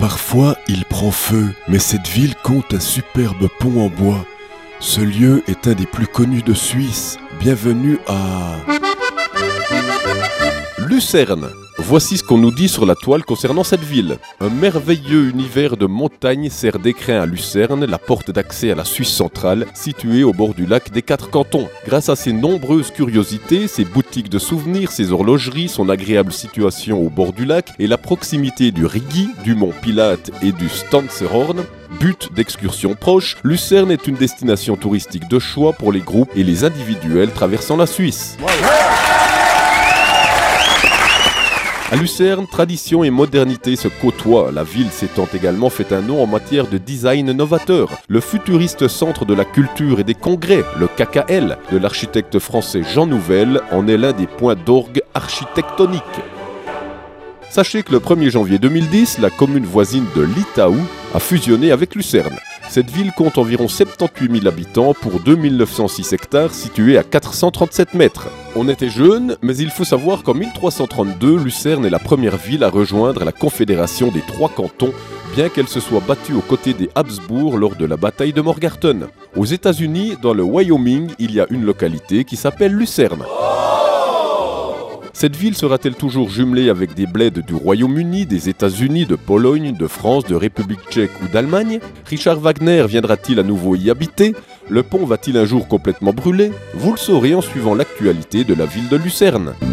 Parfois, il prend feu, mais cette ville compte un superbe pont en bois. Ce lieu est un des plus connus de Suisse. Bienvenue à Lucerne. Voici ce qu'on nous dit sur la toile concernant cette ville. Un merveilleux univers de montagnes sert d'écrin à Lucerne, la porte d'accès à la Suisse centrale, située au bord du lac des 4 cantons. Grâce à ses nombreuses curiosités, ses boutiques de souvenirs, ses horlogeries, son agréable situation au bord du lac et la proximité du Rigi, du mont Pilate et du Stanzerhorn, but d'excursions proches, Lucerne est une destination touristique de choix pour les groupes et les individuels traversant la Suisse. À Lucerne, tradition et modernité se côtoient. La ville s'étant également fait un nom en matière de design novateur. Le futuriste centre de la culture et des congrès, le KKL, de l'architecte français Jean Nouvel, en est l'un des points d'orgue architectoniques. Sachez que le 1er janvier 2010, la commune voisine de Litaou a fusionné avec Lucerne. Cette ville compte environ 78 000 habitants pour 2906 hectares situés à 437 mètres. On était jeunes, mais il faut savoir qu'en 1332, Lucerne est la première ville à rejoindre la Confédération des 3 cantons, bien qu'elle se soit battue aux côtés des Habsbourg lors de la bataille de Morgarten. Aux États-Unis, dans le Wyoming, il y a une localité qui s'appelle Lucerne. Cette ville sera-t-elle toujours jumelée avec des bleds du Royaume-Uni, des États-Unis, de Pologne, de France, de République tchèque ou d'Allemagne? Richard Wagner viendra-t-il à nouveau y habiter? Le pont va-t-il un jour complètement brûler? Vous le saurez en suivant l'actualité de la ville de Lucerne.